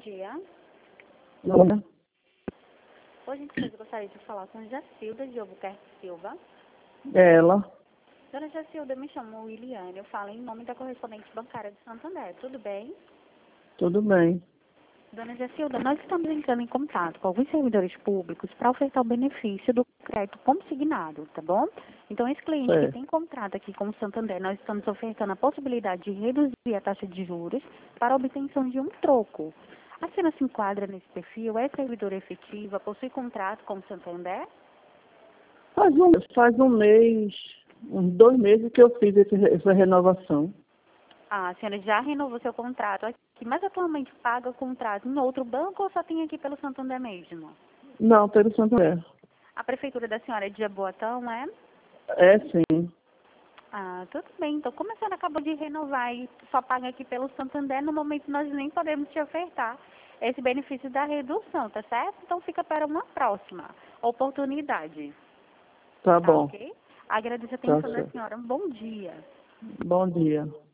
dia. Olá. Por gentileza, eu gostaria de falar com Jacilda de Albuquerque Silva. Ela. Dona Jacilda, me chamo Liliane, eu falo em nome da correspondente bancária de Santander, tudo bem? Tudo bem. Dona Jacilda, nós estamos entrando em contato com alguns servidores públicos para ofertar o benefício do crédito consignado, tá bom? Então, esse cliente que Certo. tem contrato aqui com o Santander, nós estamos ofertando a possibilidade de reduzir a taxa de juros para a obtenção de um troco. A senhora se enquadra nesse perfil? É servidora efetiva? Possui contrato com o Santander? Faz um mês, uns 2 meses que eu fiz essa renovação. A senhora já renovou seu contrato aqui, mas atualmente paga o contrato em outro banco ou só tem aqui pelo Santander mesmo? Não, pelo Santander. A prefeitura da senhora é de Jaboatão, é? É sim. Ah, tudo bem. Então, como a senhora acabou de renovar e só paga aqui pelo Santander, no momento nós nem podemos te ofertar esse benefício da redução, tá certo? Então, fica para uma próxima oportunidade, Tá tá bom. ok? Agradeço a Tá atenção da certo. senhora. Um bom dia. Bom dia.